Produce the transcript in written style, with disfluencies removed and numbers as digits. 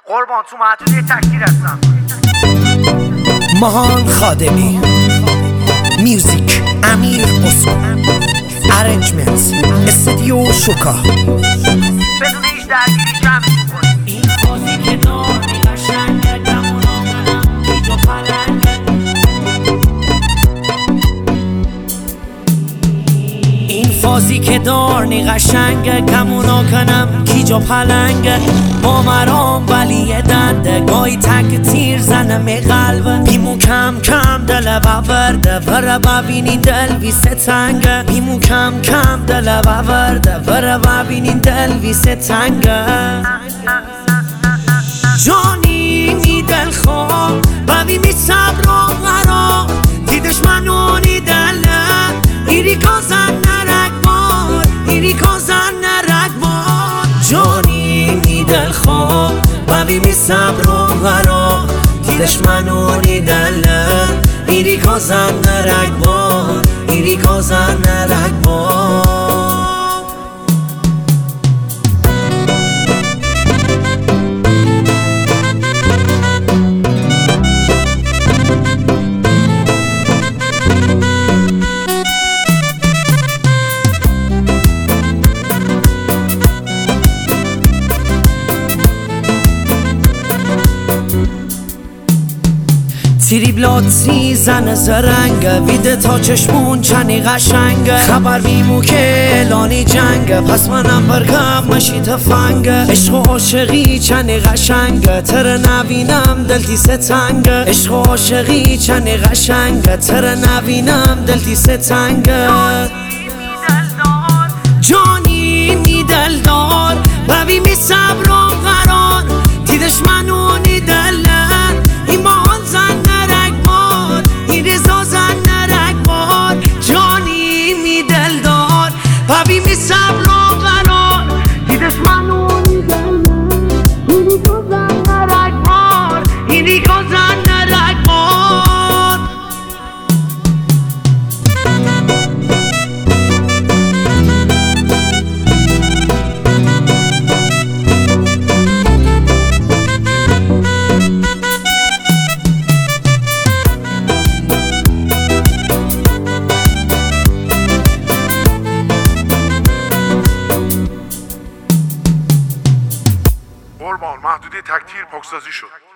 قربان تو محدوده تکتیر هستم. ماهان خادمی، میوزیک امیر اسکو، ارنجمنت استودیو شوکا. بدون هیچ درگیری جمعش می‌کنی. این بازی که داری قشنگه، گمونا کنم گیج و پلنگه. این فازی که داری قشنگه، گمونا کنم گیج و پلنگه. با مرام ولی دنده گاهی تک تیر زنم قلبه. بیمو کم کم دل بورده بره ببینین دل بی ستنگه. بیمو کم کم دل بورده بره ببینین دل بی ستنگه. جانی می دل خواه ببی می صبر و قرار دیدش منونی دله ایری کازن نرک بار ایری کازن نرک بار. جانی می دل خواه ببی می صبر و قرار دیدش منونی دله ایری کازن نرک بار ایری کازن نرک بار. تریبلاتی زن زرنگه ویده تا چشمون چنی قشنگه. خبر بیمو که اعلانی جنگه پس منم برگم مشی تفنگه. عشق و عاشقی چنی قشنگه تر نبینم دلتی ستنگه. عشق و عاشقی چنی قشنگه تر نبینم دلتی ستنگه. جانی می دل دار ببی می صبر و قرار دیدش منونی دلن این ماهان زن نرک بار این رضا زن نرک بار. جانی می دل دار ببی می صبر و قرار دیدش منونی دلن این رضا زن نرک بار این رضا زن نرک بار. قربان محدوده تکتیر پاکسازی شد.